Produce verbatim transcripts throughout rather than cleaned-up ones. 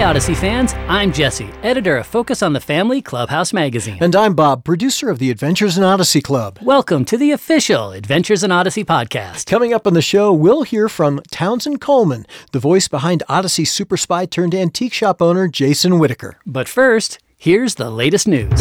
Hi, Odyssey fans. I'm Jesse, editor of Focus on the Family Clubhouse magazine. And I'm Bob, producer of the Adventures in Odyssey Club. Welcome to the official Adventures in Odyssey podcast. Coming up on the show, we'll hear from Townsend Coleman, the voice behind Odyssey super spy turned antique shop owner Jason Whitaker. But first, here's the latest news.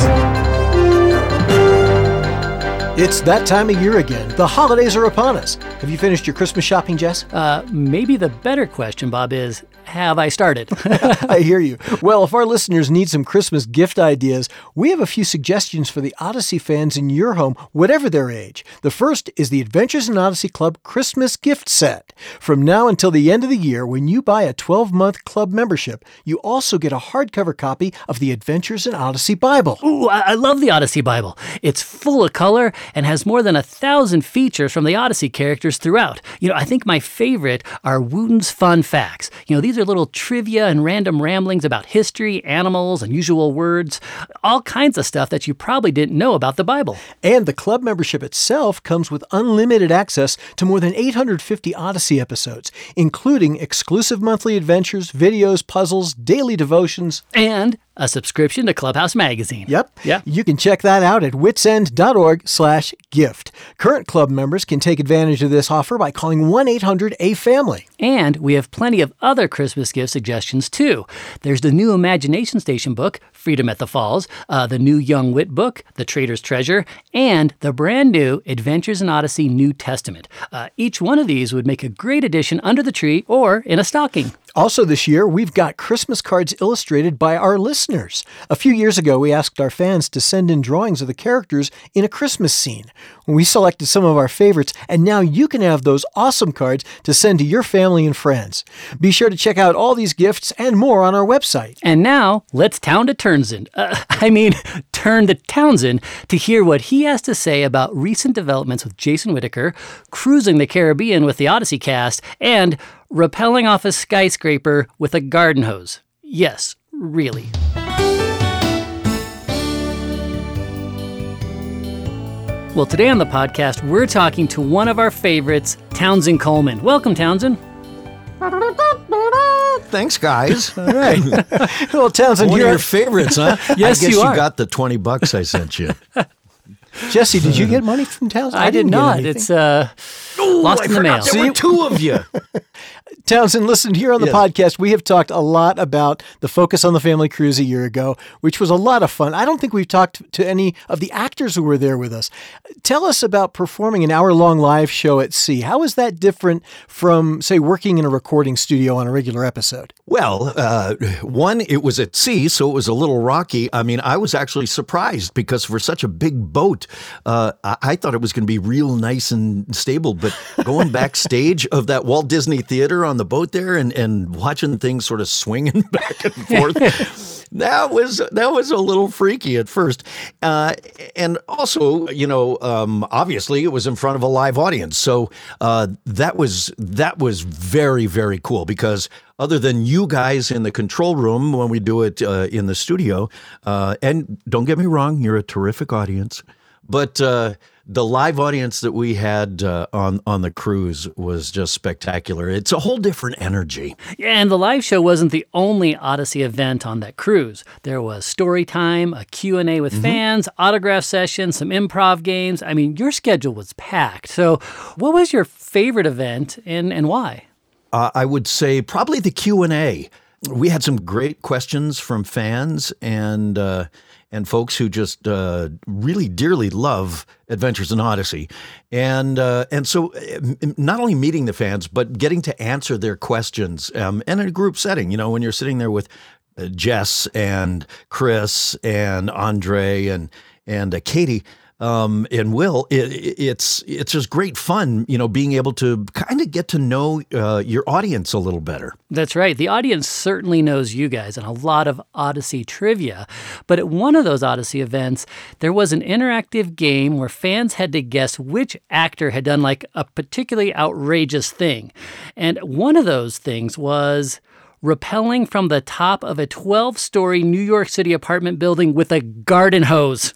It's that time of year again. The holidays are upon us. Have you finished your Christmas shopping, Jess? Uh, maybe the better question, Bob, is, have I started? I hear you. Well, if our listeners need some Christmas gift ideas, we have a few suggestions for the Odyssey fans in your home, whatever their age. The first is the Adventures in Odyssey Club Christmas gift set. From now until the end of the year, when you buy a twelve-month club membership, you also get a hardcover copy of the Adventures in Odyssey Bible. Ooh, I, I love the Odyssey Bible. It's full of color and has more than a thousand features from the Odyssey characters throughout. You know, I think my favorite are Wooten's Fun Facts. You know, these are little trivia and random ramblings about history, animals, unusual words, all kinds of stuff that you probably didn't know about the Bible. And the club membership itself comes with unlimited access to more than eight hundred fifty Odyssey episodes, including exclusive monthly adventures, videos, puzzles, daily devotions, and a subscription to Clubhouse Magazine. Yep. Yep. You can check that out at witsend.org slash gift. Current club members can take advantage of this offer by calling one eight hundred A family. And we have plenty of other Christmas gift suggestions, too. There's the new Imagination Station book, Freedom at the Falls, uh, the new Young Wit book, The Trader's Treasure, and the brand new Adventures in Odyssey New Testament. Uh, each one of these would make a great addition under the tree or in a stocking. Also this year, we've got Christmas cards illustrated by our listeners. A few years ago, we asked our fans to send in drawings of the characters in a Christmas scene. We selected some of our favorites, and now you can have those awesome cards to send to your family and friends. Be sure to check out all these gifts and more on our website. And now, let's town to Townsend. Uh, I mean, turn to Townsend to hear what he has to say about recent developments with Jason Whitaker, cruising the Caribbean with the Odyssey cast, and rappelling off a skyscraper with a garden hose. Yes, really. Well, today on the podcast, we're talking to one of our favorites, Townsend Coleman. Welcome, Townsend. Thanks, guys. All right. Well, Townsend, One here of your favorites, huh? Yes, I guess you you, are. got the twenty bucks I sent you. Jesse, did you get money from Townsend? I, I did didn't get not. anything. It's uh, Ooh, lost I in the forgot mail. There were two of you. Townsend, listen, here on the Yes. podcast, we have talked a lot about the Focus on the Family cruise a year ago, which was a lot of fun. I don't think we've talked to any of the actors who were there with us. Tell us about performing an hour-long live show at sea. How is that different from, say, working in a recording studio on a regular episode? Well, uh, one, it was at sea, so it was a little rocky. I mean, I was actually surprised because for such a big boat, uh, I-, I thought it was going to be real nice and stable. But going backstage of that Walt Disney Theater on the boat there and, and watching things sort of swinging back and forth, that was that was a little freaky at first. Uh, and also, you know, um, obviously it was in front of a live audience, so uh, that was that was very, very cool because other than you guys in the control room when we do it uh, in the studio, uh, and don't get me wrong, you're a terrific audience, but uh, the live audience that we had uh, on on the cruise was just spectacular. It's a whole different energy. Yeah, and the live show wasn't the only Odyssey event on that cruise. There was story time, a Q and A with mm-hmm. fans, autograph sessions, some improv games. I mean, your schedule was packed. So what was your favorite event and, and why? Uh, I would say probably the Q and A. We had some great questions from fans and uh, and folks who just uh, really dearly love Adventures in Odyssey. And uh, and so not only meeting the fans, but getting to answer their questions um, and in a group setting, you know, when you're sitting there with uh, Jess and Chris and Andre and, and uh, Katie, Um, and Will, it, it's it's just great fun, you know, being able to kind of get to know uh, your audience a little better. That's right. The audience certainly knows you guys and a lot of Odyssey trivia. But at one of those Odyssey events, there was an interactive game where fans had to guess which actor had done like a particularly outrageous thing. And one of those things was rappelling from the top of a twelve-story New York City apartment building with a garden hose.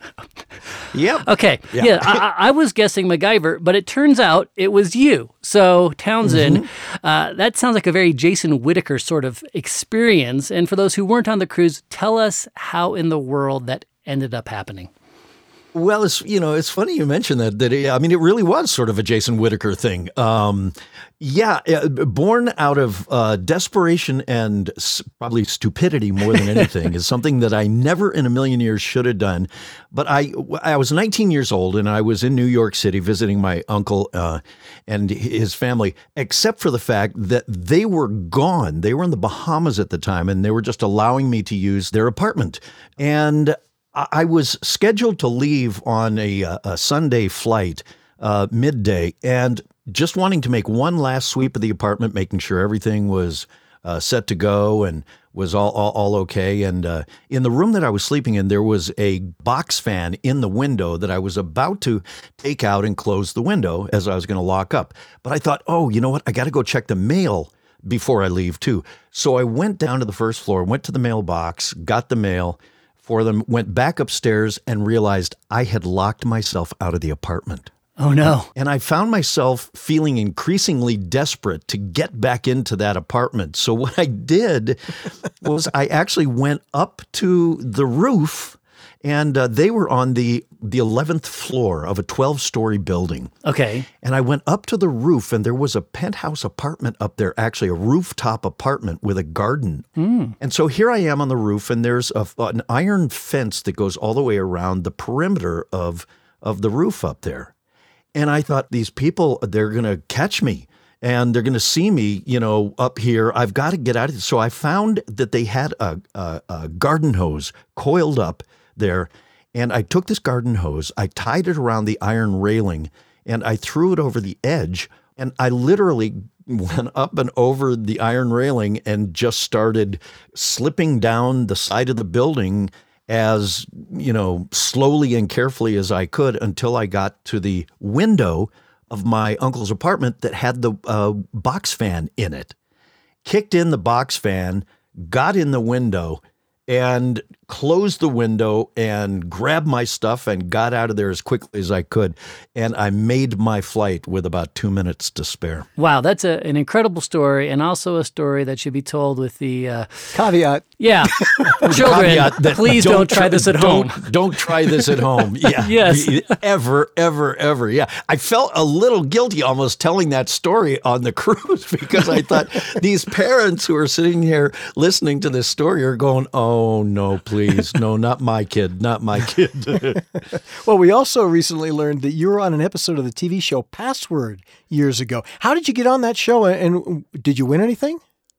Yep. Okay. Yeah, yeah I, I was guessing MacGyver, but it turns out it was you. So, Townsend, mm-hmm. uh, that sounds like a very Jason Whittaker sort of experience. And for those who weren't on the cruise, tell us how in the world that ended up happening. Well, it's you know it's funny you mentioned that. That it, I mean, it really was sort of a Jason Whittaker thing. Um, yeah, born out of uh, desperation and s- probably stupidity more than anything is something that I never in a million years should have done. But I I was nineteen years old and I was in New York City visiting my uncle uh, and his family. Except for the fact that they were gone. They were in the Bahamas at the time, and they were just allowing me to use their apartment. And I was scheduled to leave on a, a Sunday flight, uh, midday, and just wanting to make one last sweep of the apartment, making sure everything was uh, set to go and was all all, all okay. And uh, in the room that I was sleeping in, there was a box fan in the window that I was about to take out and close the window as I was going to lock up. But I thought, oh, you know what? I got to go check the mail before I leave, too. So I went down to the first floor, went to the mailbox, got the mail for them, went back upstairs and realized I had locked myself out of the apartment. Oh, no. And I found myself feeling increasingly desperate to get back into that apartment. So what I did was I actually went up to the roof, and uh, they were on the the eleventh floor of a twelve-story building. Okay. And I went up to the roof, and there was a penthouse apartment up there, actually a rooftop apartment with a garden. Mm. And so here I am on the roof, and there's a, an iron fence that goes all the way around the perimeter of, of the roof up there. And I thought, these people, they're going to catch me. And they're going to see me, you know, up here. I've got to get out of it. So I found that they had a, a, a garden hose coiled up there. And I took this garden hose, I tied it around the iron railing, and I threw it over the edge. And I literally went up and over the iron railing and just started slipping down the side of the building as, you know, slowly and carefully as I could until I got to the window of my uncle's apartment that had the uh, box fan in it. Kicked in the box fan, got in the window, and closed the window and grabbed my stuff and got out of there as quickly as I could. And I made my flight with about two minutes to spare. Wow, that's a, an incredible story, and also a story that should be told with the uh, caveat. Yeah, children, caveat that please don't, don't try this at don't, home. Don't try this at home. Yeah, yes, ever, ever, ever. Yeah, I felt a little guilty almost telling that story on the cruise because I thought these parents who are sitting here listening to this story are going, "Oh no, please, no, not my kid, not my kid." Well, we also recently learned that you were on an episode of the T V show Password years ago. How did you get on that show, and did you win anything?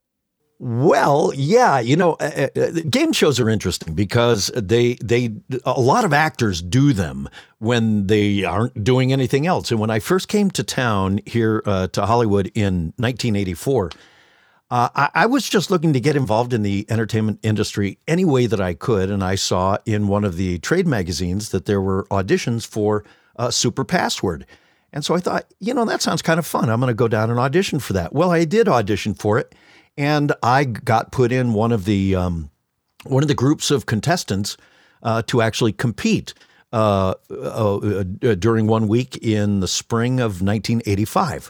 Well, yeah, you know, uh, uh, game shows are interesting because they they a lot of actors do them when they aren't doing anything else. And when I first came to town here uh, to Hollywood in nineteen eighty-four, uh, I, I was just looking to get involved in the entertainment industry any way that I could. And I saw in one of the trade magazines that there were auditions for uh, Super Password. And so I thought, you know, that sounds kind of fun. I'm going to go down and audition for that. Well, I did audition for it. And I got put in one of the um, one of the groups of contestants uh, to actually compete uh, uh, uh, during one week in the spring of nineteen eighty-five.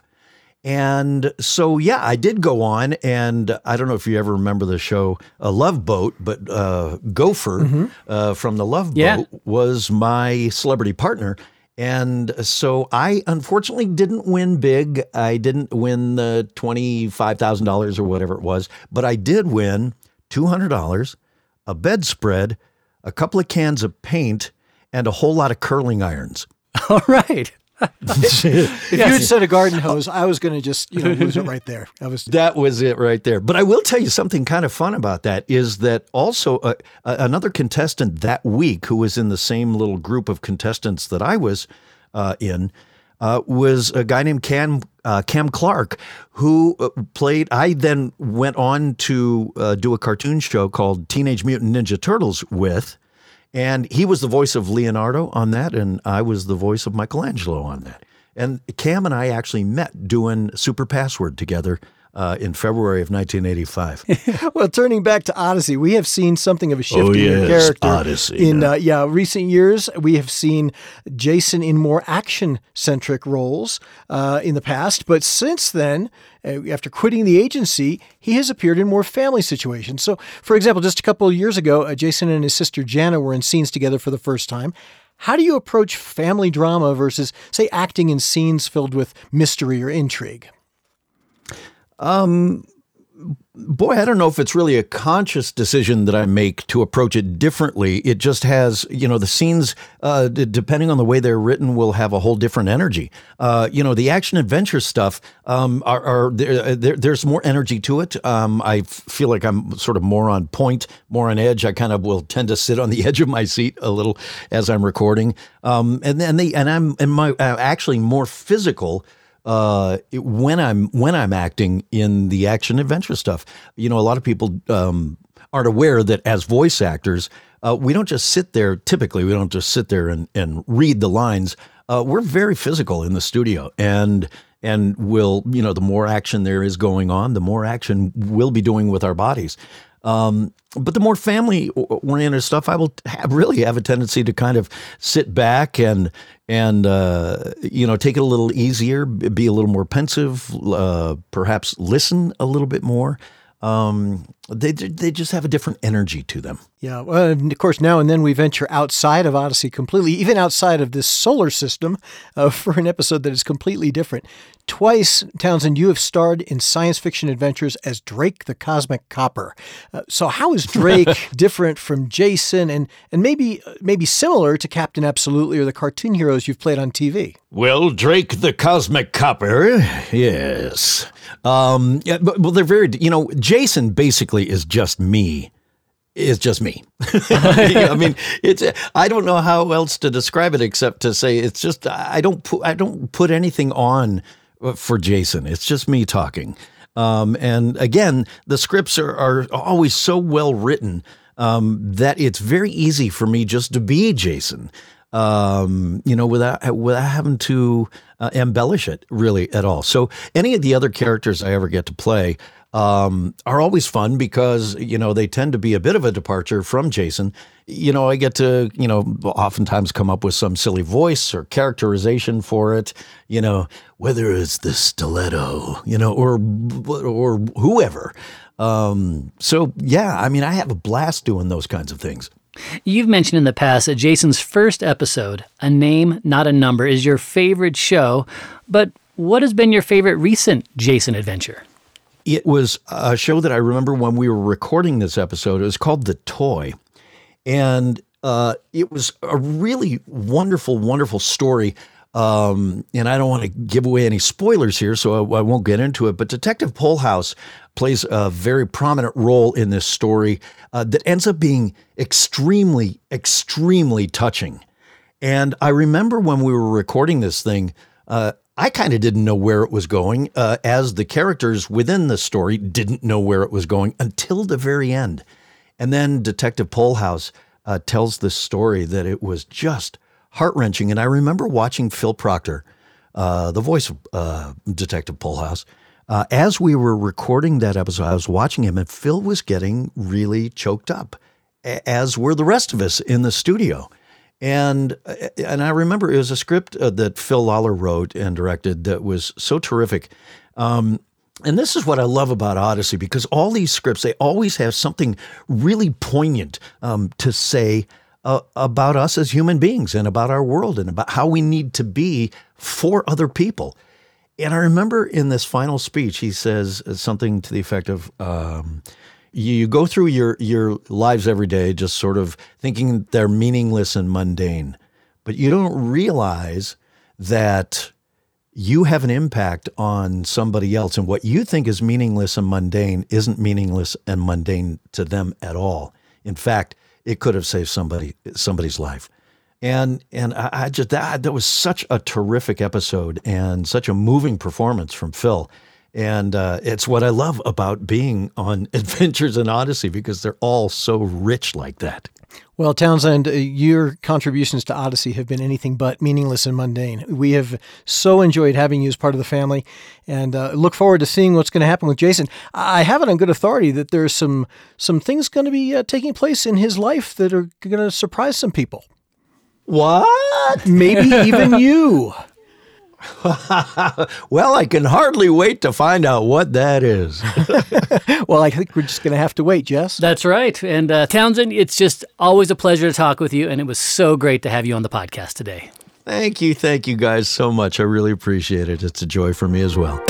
And so, yeah, I did go on. And I don't know if you ever remember the show uh, Love Boat, but uh, Gopher mm-hmm. uh, from the Love yeah. Boat was my celebrity partner. And so I unfortunately didn't win big. I didn't win the twenty-five thousand dollars or whatever it was, but I did win two hundred dollars, a bedspread, a couple of cans of paint, and a whole lot of curling irons. All right. If yes. you had said a garden hose, I was going to just you know lose it right there. I was that was it right there. But I will tell you something kind of fun about that is that also uh, another contestant that week who was in the same little group of contestants that I was uh, in uh, was a guy named Cam uh, Cam Clark, who uh, played. I then went on to uh, do a cartoon show called Teenage Mutant Ninja Turtles with. And he was the voice of Leonardo on that, and I was the voice of Michelangelo on that. And Cam and I actually met doing Super Password together uh, in February of nineteen eighty-five. Well, turning back to Odyssey, we have seen something of a shift Oh, in your yes, character. Odyssey, In yeah. uh, yeah, recent years, we have seen Jason in more action-centric roles uh, in the past, but since then, uh, after quitting the agency, he has appeared in more family situations. So, for example, just a couple of years ago, uh, Jason and his sister Jana were in scenes together for the first time. How do you approach family drama versus, say, acting in scenes filled with mystery or intrigue? Um, boy, I don't know if it's really a conscious decision that I make to approach it differently. It just has, you know, the scenes, uh, d- depending on the way they're written, will have a whole different energy. Uh, you know, the action adventure stuff, um, are, are there, there, there's more energy to it. Um, I f- feel like I'm sort of more on point, more on edge. I kind of will tend to sit on the edge of my seat a little as I'm recording. Um, and then they, and I'm, and my, uh, actually more physical Uh, it- when I'm when I'm acting in the action adventure stuff. You know, a lot of people um, aren't aware that as voice actors, uh, we don't just sit there. Typically, we don't just sit there and, and read the lines. Uh, we're very physical in the studio, and and will you know the more action there is going on, the more action we'll be doing with our bodies. Um, but the more family-oriented stuff, I will have, really have a tendency to kind of sit back and and uh, you know take it a little easier, be a little more pensive, uh, perhaps listen a little bit more. Um, they they just have a different energy to them. Yeah, well, and of course, now and then we venture outside of Odyssey completely, even outside of this solar system, uh, for an episode that is completely different. Twice, Townsend, you have starred in science fiction adventures as Drake the Cosmic Copper. Uh, so how is Drake different from Jason and and maybe maybe similar to Captain Absolutely or the cartoon heroes you've played on T V? Well, Drake the Cosmic Copper, yes. Um, yeah, but well, they're very, you know, Jason basically is just me. Is just me. I mean, it's. I don't know how else to describe it except to say it's just. I don't put. I don't put anything on for Jason. It's just me talking. Um, and again, the scripts are, are always so well written um, that it's very easy for me just to be Jason. Um, you know, without without having to uh, embellish it really at all. So any of the other characters I ever get to play um, are always fun because, you know, they tend to be a bit of a departure from Jason. You know, I get to, you know, oftentimes come up with some silly voice or characterization for it, you know, whether it's the stiletto, you know, or or whoever. Um, so, yeah, I mean, I have a blast doing those kinds of things. You've mentioned in the past that Jason's first episode, A Name, Not a Number, is your favorite show. But what has been your favorite recent Jason adventure? It was a show that I remember when we were recording this episode. It was called The Toy. And uh, it was a really wonderful, wonderful story. Um, and I don't want to give away any spoilers here, so I, I won't get into it. But Detective Polehouse plays a very prominent role in this story uh, that ends up being extremely, extremely touching. And I remember when we were recording this thing, uh, I kind of didn't know where it was going, uh, as the characters within the story didn't know where it was going until the very end. And then Detective Polehouse uh, tells this story that it was just heart-wrenching. And I remember watching Phil Proctor, uh, the voice of uh, Detective Polehouse, uh, as we were recording that episode. I was watching him, and Phil was getting really choked up, as were the rest of us in the studio. And and I remember it was a script uh, that Phil Lawler wrote and directed that was so terrific. Um, and this is what I love about Odyssey, because all these scripts, they always have something really poignant um, to say Uh, about us as human beings and about our world and about how we need to be for other people. And I remember in this final speech, he says something to the effect of, um, you go through your, your lives every day just sort of thinking they're meaningless and mundane, but you don't realize that you have an impact on somebody else, and what you think is meaningless and mundane isn't meaningless and mundane to them at all. In fact, it could have saved somebody somebody's life. And and I, I just that that was such a terrific episode and such a moving performance from Phil. And uh, it's what I love about being on Adventures in Odyssey, because they're all so rich like that. Well, Townsend, uh, your contributions to Odyssey have been anything but meaningless and mundane. We have so enjoyed having you as part of the family, and uh, look forward to seeing what's going to happen with Jason. I have it on good authority that there's some some things going to be uh, taking place in his life that are going to surprise some people. What? Maybe even you. Well, I can hardly wait to find out what that is. Well, I think we're just going to have to wait, Jess. That's right. And uh, Townsend, it's just always a pleasure to talk with you, and it was so great to have you on the podcast today. Thank you. Thank you guys so much. I really appreciate it. It's a joy for me as well.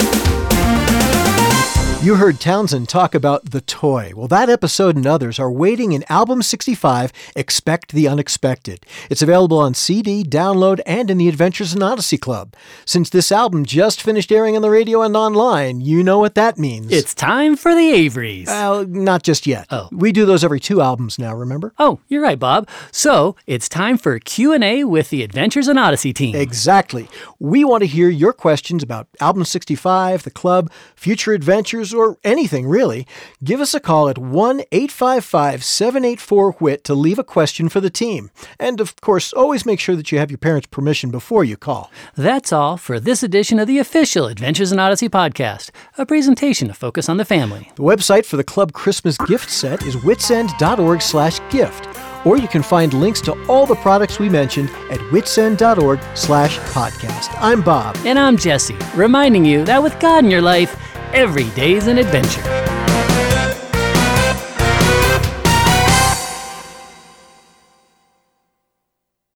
You heard Townsend talk about The Toy. Well, that episode and others are waiting in Album sixty-five, Expect the Unexpected. It's available on C D, download, and in the Adventures in Odyssey Club. Since this album just finished airing on the radio and online, you know what that means. It's time for the Averys. Well, not just yet. Oh. We do those every two albums now, remember? Oh, you're right, Bob. So it's time for Q and A with the Adventures in Odyssey team. Exactly. We want to hear your questions about Album sixty-five, the club, future adventures, or anything really. Give us a call at one eight five five, seven eight four, W I T to leave a question for the team. And of course, always make sure that you have your parents' permission before you call. That's all for this edition of the official Adventures in Odyssey podcast, a presentation to focus on the family. The website for the club Christmas gift set is witsend.org slash gift. Or you can find links to all the products we mentioned at witsend.org slash podcast. I'm Bob. And I'm Jesse, reminding you that with God in your life, every day's an adventure.